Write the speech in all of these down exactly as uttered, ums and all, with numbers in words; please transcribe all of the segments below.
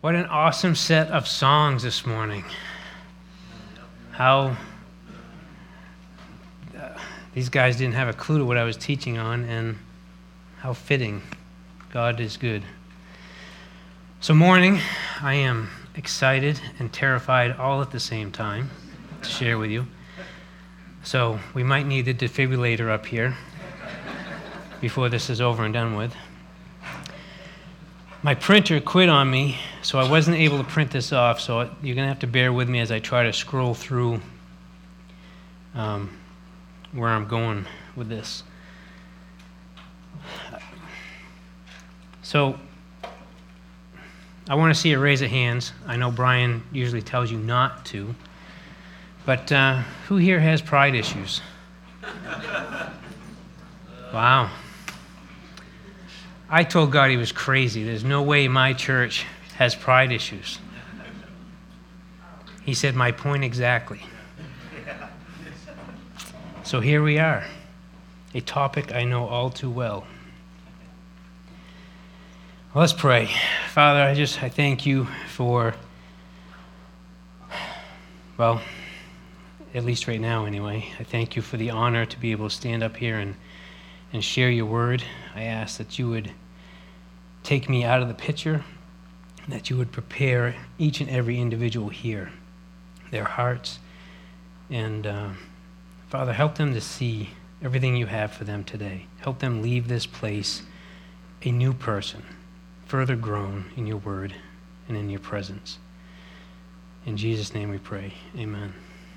What an awesome set of songs this morning. How uh, these guys didn't have a clue to what I was teaching on, and how fitting. God is good. So morning, I am excited and terrified all at the same time to share with you. So we might need the defibrillator up here before this is over and done with. My printer quit on me, so I wasn't able to print this off, so you're going to have to bear with me as I try to scroll through um, where I'm going with this. So, I want to see a raise of hands. I know Brian usually tells you not to, but uh, who here has pride issues? Wow. I told God he was crazy. There's no way my church has pride issues. He said, my point exactly. So here we are, a topic I know all too well. Well, let's pray. Father, I just, I thank you for, well, at least right now anyway, I thank you for the honor to be able to stand up here and, and share your word. I ask that you would take me out of the picture, that you would prepare each and every individual here, their hearts, and uh, Father, help them to see everything you have for them today. Help them leave this place a new person, further grown in your word and in your presence. In Jesus' name we pray, amen.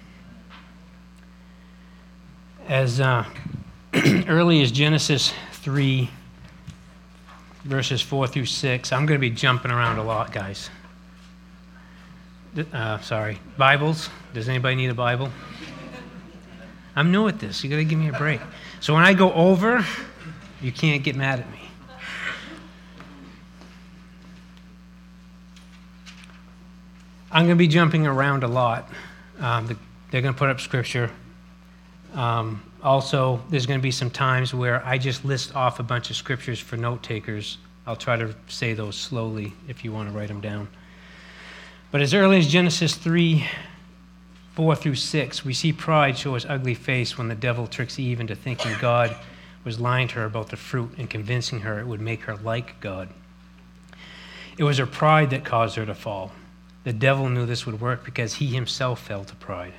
As uh, early as Genesis three, verses four through six, I'm going to be jumping around a lot, guys. Uh, sorry. Bibles? Does anybody need a Bible? I'm new at this. You got to give me a break. So when I go over, you can't get mad at me. I'm going to be jumping around a lot. Um, the, they're going to put up scripture. Um, also, there's going to be some times where I just list off a bunch of scriptures for note takers. I'll try to say those slowly if you want to write them down. But as early as Genesis three, four through six, we see pride show its ugly face when the devil tricks Eve into thinking God was lying to her about the fruit and convincing her it would make her like God. It was her pride that caused her to fall. The devil knew this would work because he himself fell to pride.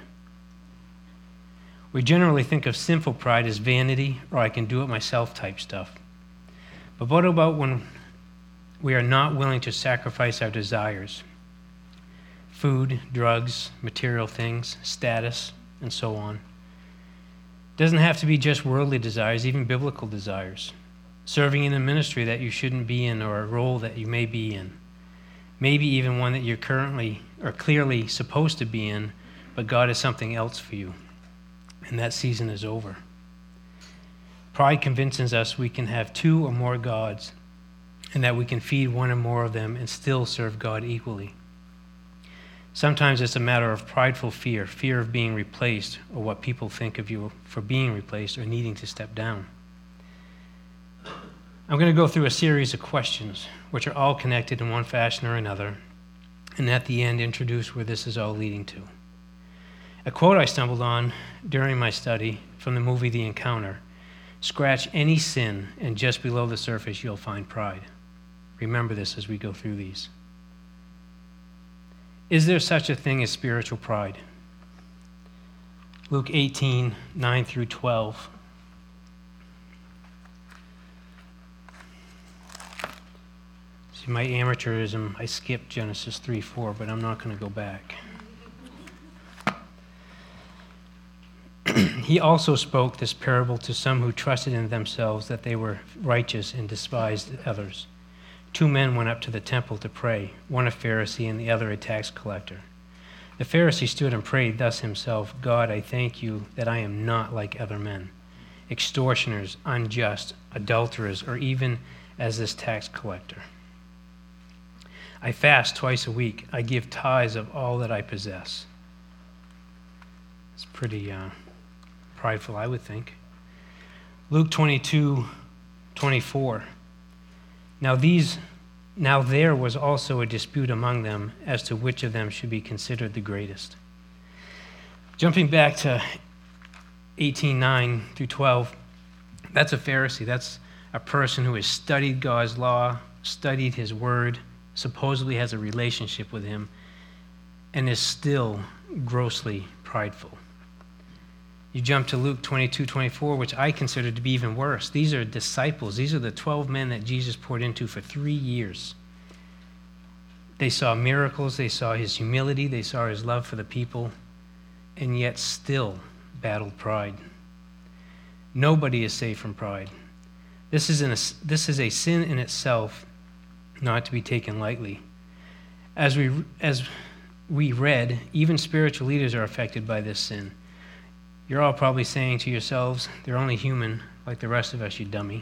We generally think of sinful pride as vanity or I can do it myself type stuff. But what about when we are not willing to sacrifice our desires? Food, drugs, material things, status, and so on. It doesn't have to be just worldly desires, even biblical desires. Serving in a ministry that you shouldn't be in or a role that you may be in. Maybe even one that you're currently or clearly supposed to be in, but God has something else for you. And that season is over. Pride convinces us we can have two or more gods and that we can feed one or more of them and still serve God equally. Sometimes it's a matter of prideful fear, fear of being replaced or what people think of you for being replaced or needing to step down. I'm going to go through a series of questions which are all connected in one fashion or another, and at the end introduce where this is all leading to. A quote I stumbled on during my study from the movie The Encounter: scratch any sin and just below the surface you'll find pride. Remember this as we go through these. Is there such a thing as spiritual pride? Luke eighteen, nine through twelve. See, my amateurism, I skipped Genesis three, four, but I'm not going to go back. He also spoke this parable to some who trusted in themselves that they were righteous and despised others. Two men went up to the temple to pray, one a Pharisee and the other a tax collector. The Pharisee stood and prayed thus himself, God, I thank you that I am not like other men, extortioners, unjust, adulterers, or even as this tax collector. I fast twice a week. I give tithes of all that I possess. It's pretty uh, prideful, I would think. Luke twenty-two, twenty-four. Now these Now there was also a dispute among them as to which of them should be considered the greatest. Jumping back to eighteen nine through twelve, that's a Pharisee. That's a person who has studied God's law, studied his word, supposedly has a relationship with him, and is still grossly prideful. You jump to Luke twenty-two twenty-four, which I consider to be even worse. These are disciples. These are the twelve men that Jesus poured into for three years. They saw miracles. They saw his humility. They saw his love for the people, and yet still battled pride. Nobody is safe from pride. This is, an, this is a sin in itself, not to be taken lightly. As we, as we read, even spiritual leaders are affected by this sin. You're all probably saying to yourselves, they're only human like the rest of us, you dummy.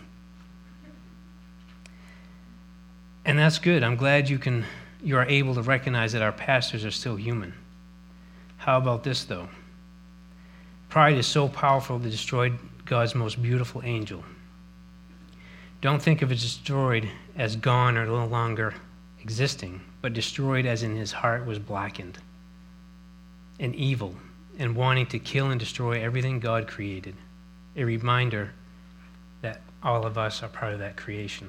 And that's good. I'm glad you can you are able to recognize that our pastors are still human. How about this, though? Pride is so powerful to destroy God's most beautiful angel. Don't think of it destroyed as gone or no longer existing, but destroyed as in his heart was blackened and evil and wanting to kill and destroy everything God created. A reminder that all of us are part of that creation.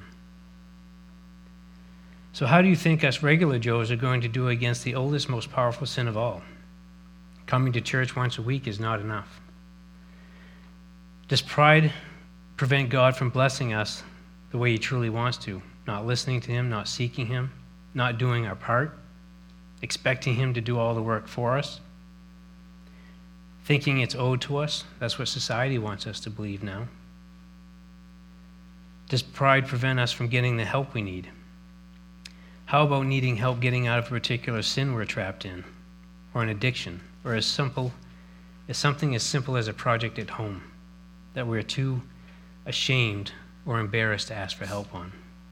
So how do you think us regular Joes are going to do against the oldest, most powerful sin of all? Coming to church once a week is not enough. Does pride prevent God from blessing us the way he truly wants to? Not listening to him, not seeking him, not doing our part, expecting him to do all the work for us, thinking it's owed to us? That's what society wants us to believe now. Does pride prevent us from getting the help we need? How about needing help getting out of a particular sin we're trapped in, or an addiction, or as simple as something as simple as a project at home that we're too ashamed or embarrassed to ask for help on?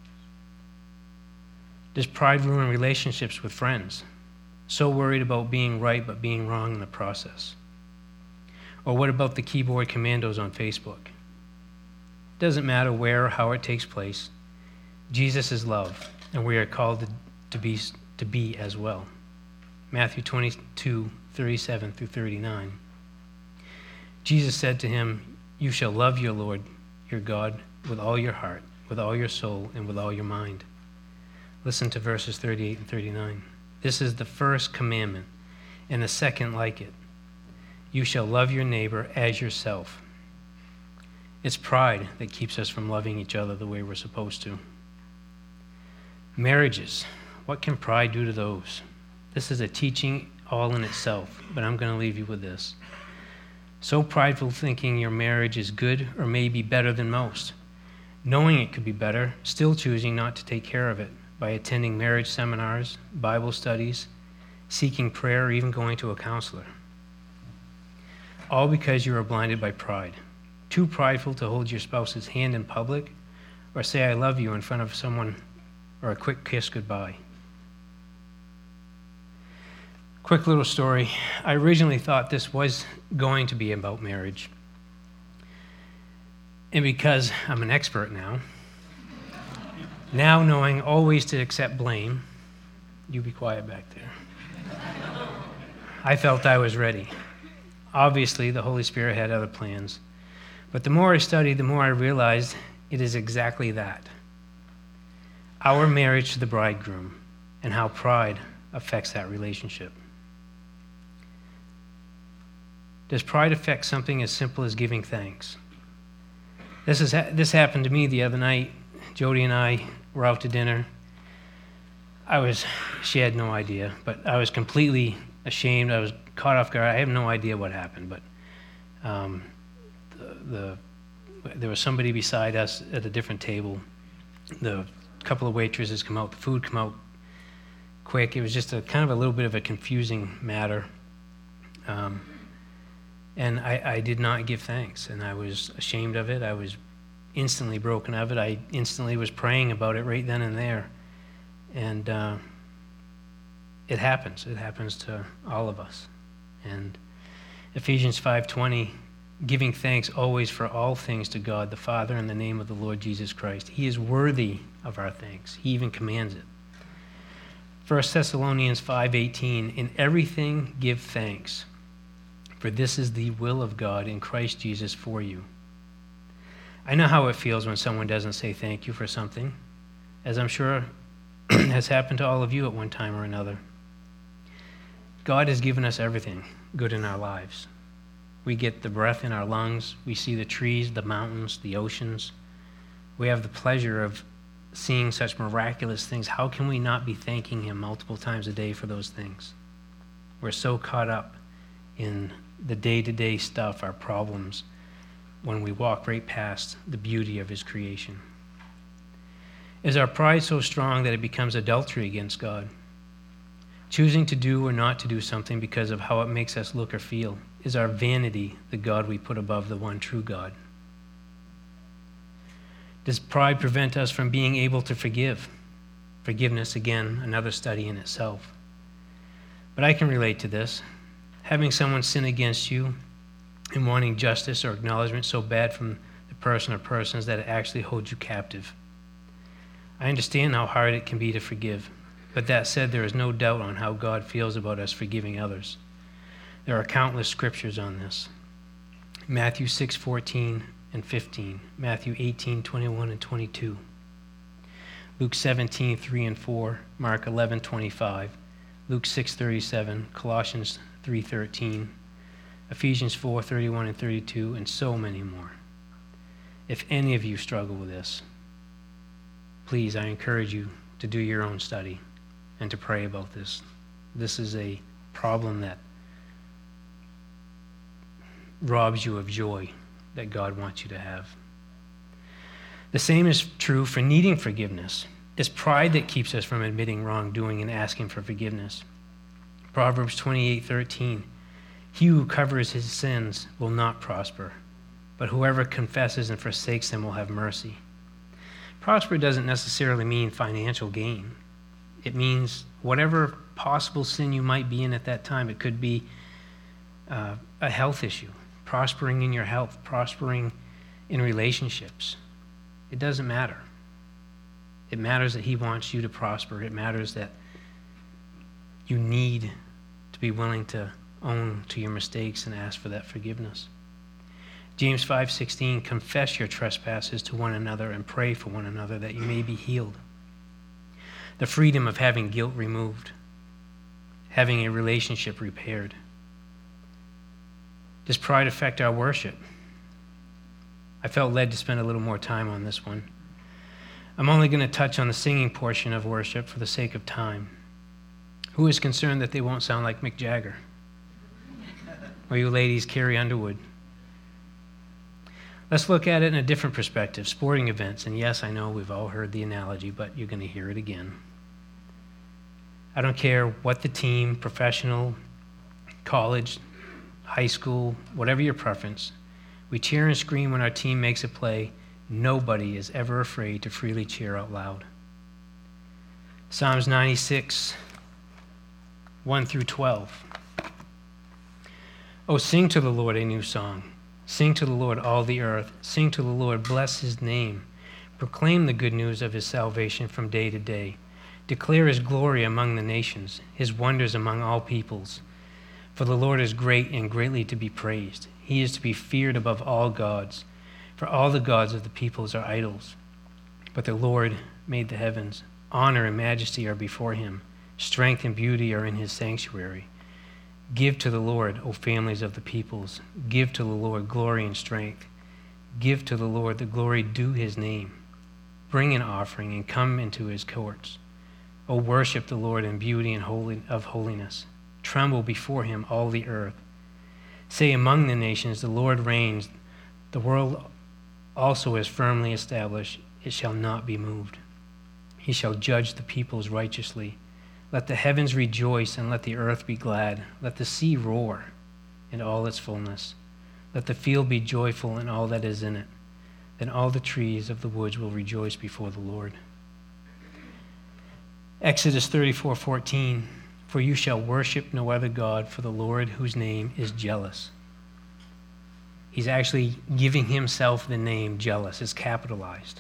Does pride ruin relationships with friends? So worried about being right but being wrong in the process? Or what about the keyboard commandos on Facebook? Doesn't matter where or how it takes place. Jesus is love, and we are called to, to be to be as well. Matthew twenty-two, thirty-seven through thirty-nine. Jesus said to him, "You shall love your Lord, your God, with all your heart, with all your soul, and with all your mind." Listen to verses thirty-eight and thirty-nine. This is the first commandment, and the second like it. You shall love your neighbor as yourself. It's pride that keeps us from loving each other the way we're supposed to. Marriages. What can pride do to those? This is a teaching all in itself, but I'm going to leave you with this. So prideful thinking your marriage is good or maybe better than most. Knowing it could be better, still choosing not to take care of it by attending marriage seminars, Bible studies, seeking prayer, or even going to a counselor. All because you are blinded by pride. Too prideful to hold your spouse's hand in public or say I love you in front of someone, or a quick kiss goodbye. Quick little story. I originally thought this was going to be about marriage. And because I'm an expert now, now knowing always to accept blame, you be quiet back there. I felt I was ready. Obviously, the Holy Spirit had other plans. But the more I studied, the more I realized it is exactly that. Our marriage to the bridegroom and how pride affects that relationship. Does pride affect something as simple as giving thanks? This is ha- this happened to me the other night. Jody and I were out to dinner. I was, she had no idea, but I was completely ashamed. I was caught off guard. I have no idea what happened, but um, the, the there was somebody beside us at a different table. The couple of waitresses come out. The food come out quick. It was just a kind of a little bit of a confusing matter. Um, and I, I did not give thanks, and I was ashamed of it. I was instantly broken of it. I instantly was praying about it right then and there. And uh, it happens. It happens to all of us. And Ephesians five twenty giving thanks always for all things to God the Father in the name of the Lord Jesus Christ. He is worthy of our thanks. He even commands it. First Thessalonians five eighteen, in everything give thanks, for this is the will of God in Christ Jesus for you. I know how it feels when someone doesn't say thank you for something, as I'm sure has happened to all of you at one time or another. God has given us everything good in our lives. We get the breath in our lungs. We see the trees, the mountains, the oceans. We have the pleasure of seeing such miraculous things. How can we not be thanking him multiple times a day for those things? We're so caught up in the day-to-day stuff, our problems, when we walk right past the beauty of his creation. Is our pride so strong that it becomes adultery against God? Choosing to do or not to do something because of how it makes us look or feel. Is our vanity the God we put above the one true God? Does pride prevent us from being able to forgive? Forgiveness, again, another study in itself. But I can relate to this. Having someone sin against you and wanting justice or acknowledgement so bad from the person or persons that it actually holds you captive. I understand how hard it can be to forgive. But that said, there is no doubt on how God feels about us forgiving others. There are countless scriptures on this. Matthew six fourteen and fifteen, Matthew eighteen twenty-one and twenty-two, Luke seventeen three and four, Mark eleven twenty-five, Luke six thirty-seven, Colossians three thirteen, Ephesians four thirty-one and thirty-two, and so many more. If any of you struggle with this, please, I encourage you to do your own study and to pray about this. This is a problem that robs you of joy that God wants you to have. The same is true for needing forgiveness. It's pride that keeps us from admitting wrongdoing and asking for forgiveness. Proverbs twenty-eight thirteen, he who covers his sins will not prosper, but whoever confesses and forsakes them will have mercy. Prosper doesn't necessarily mean financial gain. It means whatever possible sin you might be in at that time. It could be uh, a health issue, prospering in your health, prospering in relationships. It doesn't matter. It matters that he wants you to prosper. It matters that you need to be willing to own to your mistakes and ask for that forgiveness. James five sixteen, confess your trespasses to one another and pray for one another that you may be healed. The freedom of having guilt removed, having a relationship repaired. Does pride affect our worship? I felt led to spend a little more time on this one. I'm only going to touch on the singing portion of worship for the sake of time. Who is concerned that they won't sound like Mick Jagger? Or you ladies, Carrie Underwood? Let's look at it in a different perspective, sporting events. And yes, I know we've all heard the analogy, but you're going to hear it again. I don't care what the team, professional, college, high school, whatever your preference, we cheer and scream when our team makes a play. Nobody is ever afraid to freely cheer out loud. Psalms ninety-six, one through twelve. Oh, sing to the Lord a new song. Sing to the Lord, all the earth. Sing to the Lord, bless his name. Proclaim the good news of his salvation from day to day. Declare his glory among the nations, his wonders among all peoples. For the Lord is great and greatly to be praised. He is to be feared above all gods. For all the gods of the peoples are idols. But the Lord made the heavens. Honor and majesty are before him. Strength and beauty are in his sanctuary. Give to the Lord, O families of the peoples. Give to the Lord glory and strength. Give to the Lord the glory due his name. Bring an offering and come into his courts. O worship the Lord in beauty and holy of holiness. Tremble before him, all the earth. Say among the nations, the Lord reigns. The world also is firmly established. It shall not be moved. He shall judge the peoples righteously. Let the heavens rejoice and let the earth be glad. Let the sea roar in all its fullness. Let the field be joyful in all that is in it. Then all the trees of the woods will rejoice before the Lord. Exodus thirty-four fourteen, for you shall worship no other God, for the Lord whose name is jealous. He's actually giving himself the name jealous. It's capitalized.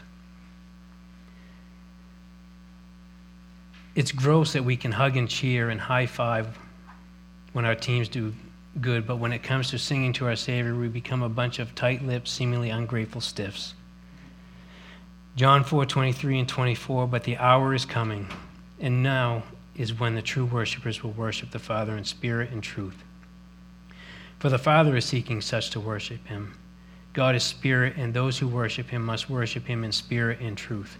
It's gross that we can hug and cheer and high five when our teams do good, but when it comes to singing to our Savior, we become a bunch of tight-lipped, seemingly ungrateful stiffs. John four twenty-three and twenty-four, but the hour is coming, and now is when the true worshipers will worship the Father in spirit and truth. For the Father is seeking such to worship him. God is spirit, and those who worship him must worship him in spirit and truth.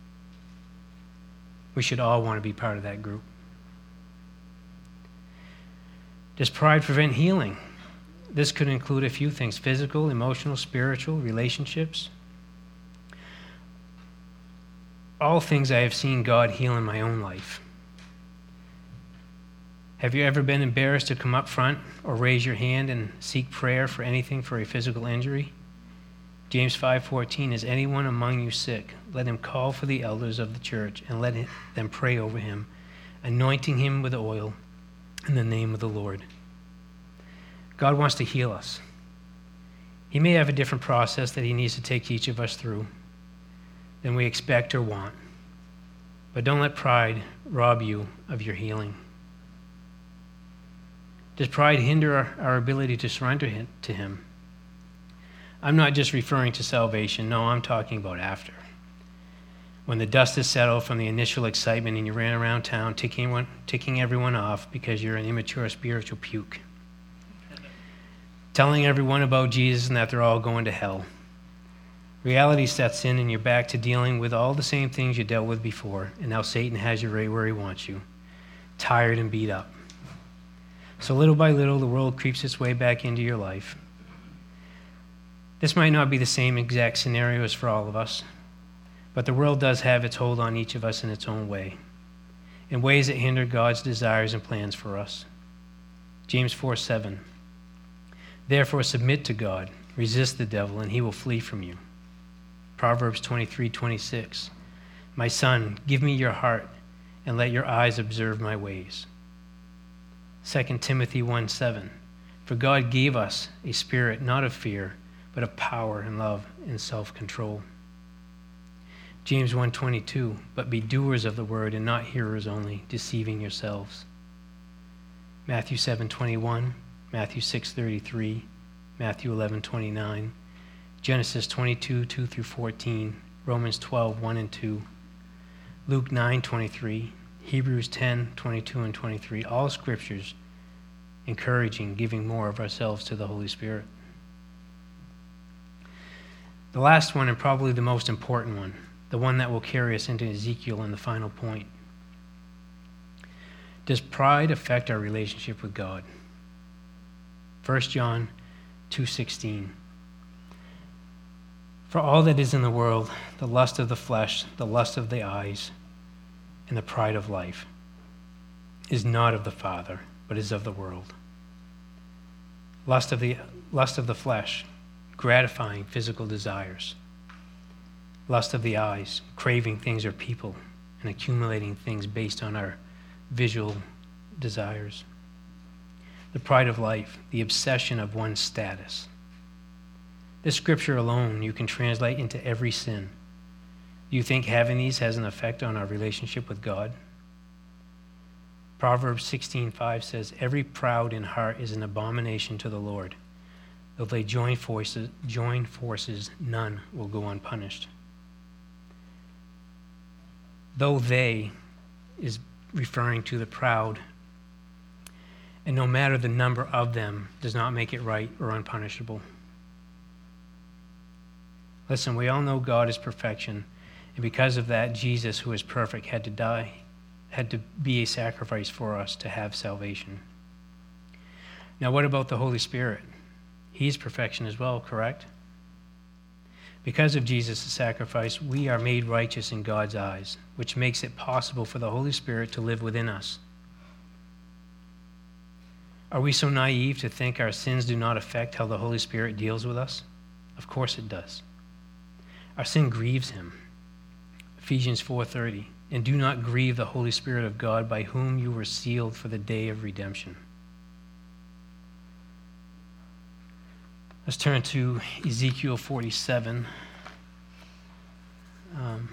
We should all want to be part of that group. Does pride prevent healing? This could include a few things: physical, emotional, spiritual, relationships. All things I have seen God heal in my own life. Have you ever been embarrassed to come up front or raise your hand and seek prayer for anything for a physical injury? James five fourteen, is anyone among you sick? Let him call for the elders of the church and let them pray over him, anointing him with oil in the name of the Lord. God wants to heal us. He may have a different process that he needs to take each of us through than we expect or want. But don't let pride rob you of your healing. Does pride hinder our, our ability to surrender to him? I'm not just referring to salvation. No, I'm talking about after. When the dust has settled from the initial excitement and you ran around town ticking, one, ticking everyone off because you're an immature spiritual puke. Telling everyone about Jesus and that they're all going to hell. Reality sets in and you're back to dealing with all the same things you dealt with before, and now Satan has you right where he wants you, tired and beat up. So little by little, the world creeps its way back into your life. This might not be the same exact scenario as for all of us, but the world does have its hold on each of us in its own way, in ways that hinder God's desires and plans for us. James four seven, therefore submit to God, resist the devil, and he will flee from you. Proverbs twenty-three twenty-six, my son, give me your heart, and let your eyes observe my ways. Second Timothy one seven, for God gave us a spirit not of fear, but of power and love and self-control. James one twenty-two, but be doers of the word and not hearers only, deceiving yourselves. Matthew seven twenty-one, Matthew six thirty-three, Matthew eleven twenty-nine, Genesis twenty-two two through fourteen, Romans twelve one and two, Luke nine twenty-three, Hebrews ten twenty-two and twenty-three, all scriptures encouraging giving more of ourselves to the Holy Spirit. The last one, and probably the most important one, the one that will carry us into Ezekiel and the final point. Does pride affect our relationship with God? First John two sixteen. For all that is in the world, the lust of the flesh, the lust of the eyes, and the pride of life, is not of the Father, but is of the world. Lust of the lust of the flesh, gratifying physical desires. Lust of the eyes, craving things or people and accumulating things based on our visual desires. The pride of life, the obsession of one's status. This scripture alone you can translate into every sin. Do you think having these has an effect on our relationship with God? Proverbs sixteen five says, every proud in heart is an abomination to the Lord. Though they join forces, join forces, none will go unpunished. Though they is referring to the proud, and no matter the number of them does not make it right or unpunishable. Listen, we all know God is perfection, and because of that, Jesus, who is perfect, had to die, had to be a sacrifice for us to have salvation. Now, what about the Holy Spirit? He's perfection as well, correct? Because of Jesus' sacrifice, we are made righteous in God's eyes, which makes it possible for the Holy Spirit to live within us. Are we so naive to think our sins do not affect how the Holy Spirit deals with us? Of course it does. Our sin grieves him. Ephesians four thirty, and do not grieve the Holy Spirit of God, by whom you were sealed for the day of redemption. Let's turn to Ezekiel forty-seven, um,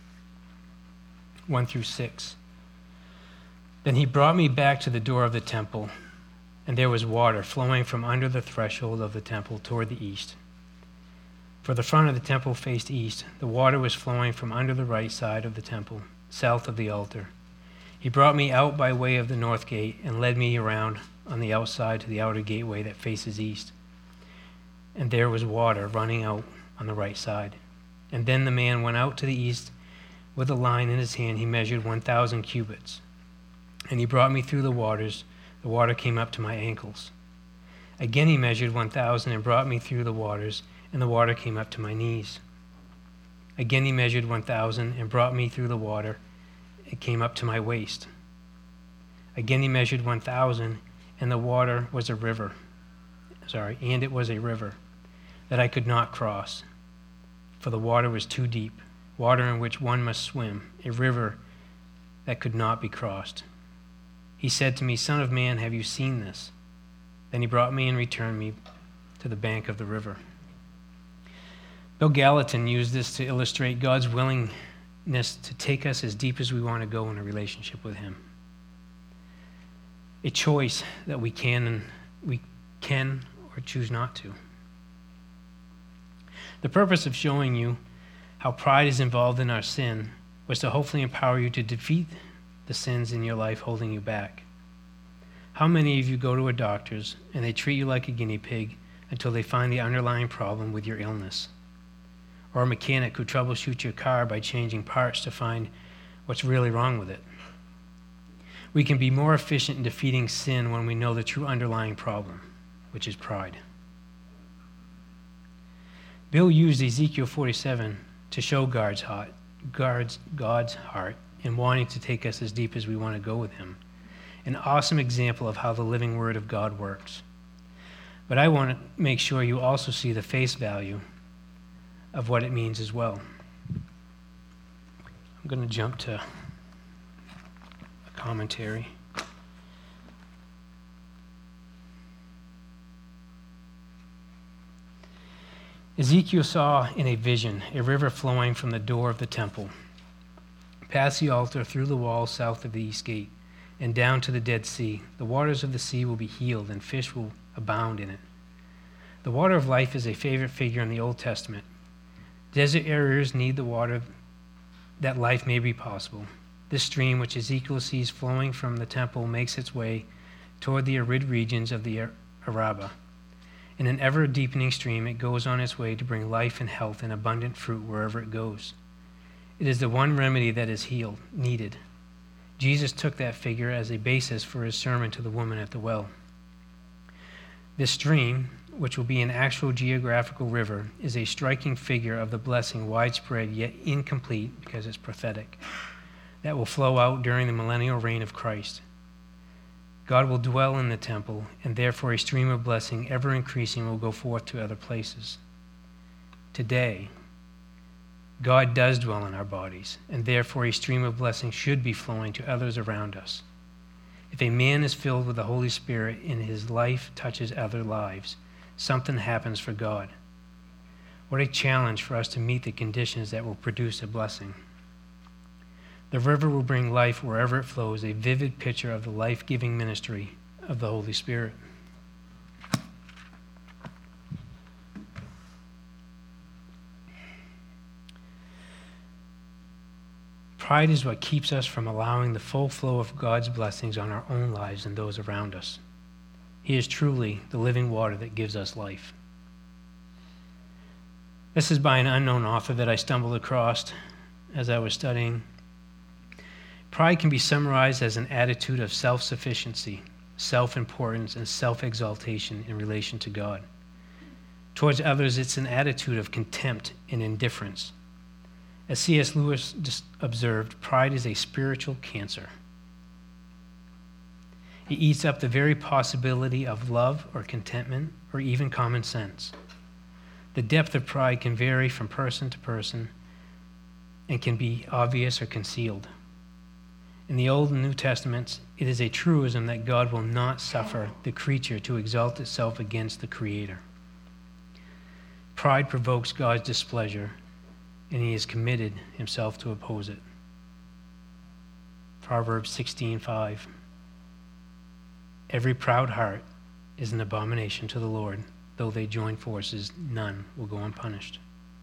one through six. Then he brought me back to the door of the temple, and there was water flowing from under the threshold of the temple toward the east. For the front of the temple faced east. The water was flowing from under the right side of the temple, south of the altar. He brought me out by way of the north gate and led me around on the outside to the outer gateway that faces east. And there was water running out on the right side. And then the man went out to the east with a line in his hand. He measured one thousand cubits. And he brought me through the waters. The water came up to my ankles. Again he measured one thousand and brought me through the waters, and the water came up to my knees. Again he measured one thousand and brought me through the water. It came up to my waist. Again he measured one thousand, and the water was a river. Sorry, and it was a river that I could not cross, for the water was too deep, water in which one must swim, a river that could not be crossed. He said to me, Son of man, have you seen this? Then he brought me and returned me to the bank of the river. Bill Gallatin used this to illustrate God's willingness to take us as deep as we want to go in a relationship with him. A choice that we can and we can or choose not to. The purpose of showing you how pride is involved in our sin was to hopefully empower you to defeat the sins in your life holding you back. How many of you go to a doctor's and they treat you like a guinea pig until they find the underlying problem with your illness? Or a mechanic who troubleshoots your car by changing parts to find what's really wrong with it? We can be more efficient in defeating sin when we know the true underlying problem, which is pride. Bill used Ezekiel forty-seven to show God's heart, God's, God's heart in wanting to take us as deep as we want to go with him. An awesome example of how the living word of God works. But I want to make sure you also see the face value of what it means as well. I'm going to jump to a commentary. Ezekiel saw in a vision a river flowing from the door of the temple, past the altar, through the wall south of the east gate, and down to the Dead Sea. The waters of the sea will be healed, and fish will abound in it. The water of life is a favorite figure in the Old Testament. Desert areas need the water that life may be possible. This stream, which Ezekiel sees flowing from the temple, makes its way toward the arid regions of the Arabah. In an ever-deepening stream, it goes on its way to bring life and health and abundant fruit wherever it goes. It is the one remedy that is healed, needed. Jesus took that figure as a basis for his sermon to the woman at the well. This stream, which will be an actual geographical river, is a striking figure of the blessing, widespread yet incomplete because it's prophetic, that will flow out during the millennial reign of Christ. God will dwell in the temple, and therefore a stream of blessing, ever increasing, will go forth to other places. Today, God does dwell in our bodies, and therefore a stream of blessing should be flowing to others around us. If a man is filled with the Holy Spirit and his life touches other lives, something happens for God. What a challenge for us to meet the conditions that will produce a blessing. The river will bring life wherever it flows, a vivid picture of the life-giving ministry of the Holy Spirit. Pride is what keeps us from allowing the full flow of God's blessings on our own lives and those around us. He is truly the living water that gives us life. This is by an unknown author that I stumbled across as I was studying. Pride can be summarized as an attitude of self-sufficiency, self-importance, and self-exaltation in relation to God. Towards others, it's an attitude of contempt and indifference. As C S Lewis observed, pride is a spiritual cancer. It eats up the very possibility of love or contentment or even common sense. The depth of pride can vary from person to person and can be obvious or concealed. In the Old and New Testaments, it is a truism that God will not suffer the creature to exalt itself against the Creator. Pride provokes God's displeasure, and he has committed himself to oppose it. Proverbs sixteen five. Every proud heart is an abomination to the Lord. Though they join forces, none will go unpunished.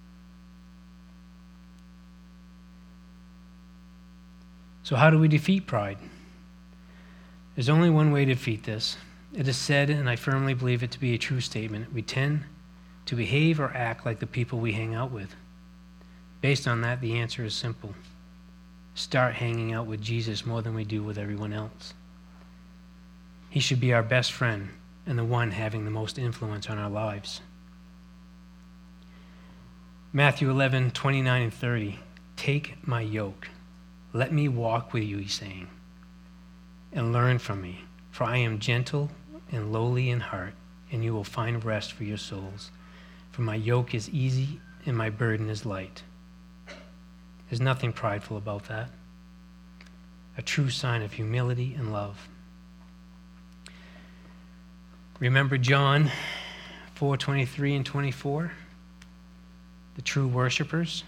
So how do we defeat pride? There's only one way to defeat this. It is said, and I firmly believe it to be a true statement, we tend to behave or act like the people we hang out with. Based on that, the answer is simple. Start hanging out with Jesus more than we do with everyone else. He should be our best friend and the one having the most influence on our lives. Matthew eleven twenty-nine and thirty. Take my yoke. Let me walk with you, he's saying, and learn from me, for I am gentle and lowly in heart, and you will find rest for your souls. For my yoke is easy and my burden is light. There's nothing prideful about that. A true sign of humility and love. Remember John four twenty-three and twenty-four? The true worshipers.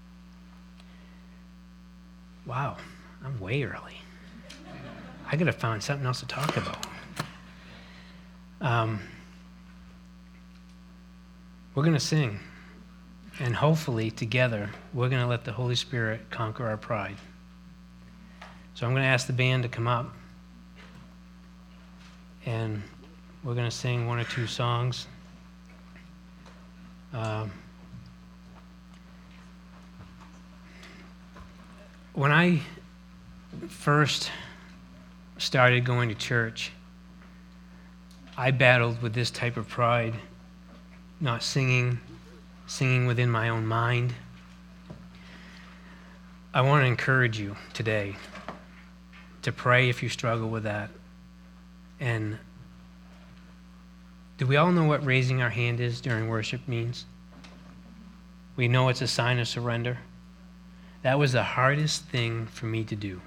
Wow, I'm way early. I gotta find something else to talk about. Um, we're gonna sing, and hopefully together we're gonna let the Holy Spirit conquer our pride. So I'm gonna ask the band to come up, and we're gonna sing one or two songs. Um, when I first started going to church, I battled with this type of pride, not singing, singing within my own mind. I want to encourage you today to pray if you struggle with that. And do we all know what raising our hand is during worship means? We know it's a sign of surrender. That was the hardest thing for me to do.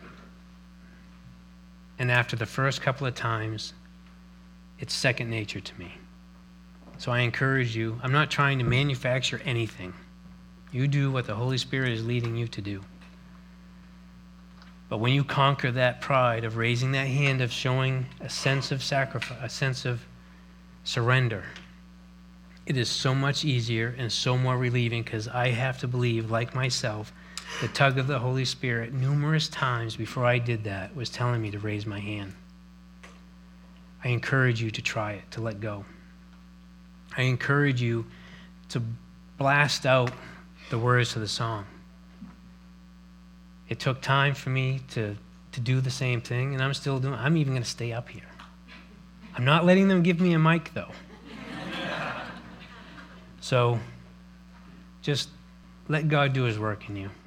And after the first couple of times, it's second nature to me. So I encourage you, I'm not trying to manufacture anything. You do what the Holy Spirit is leading you to do. But when you conquer that pride of raising that hand, of showing a sense of sacrifice, a sense of surrender, it is so much easier and so more relieving, because I have to believe, like myself, the tug of the Holy Spirit numerous times before I did that was telling me to raise my hand. I encourage you to try it, to let go. I encourage you to blast out the words to the song. It took time for me to, to do the same thing, and I'm still doing it. I'm even going to stay up here. I'm not letting them give me a mic, though. So just let God do his work in you.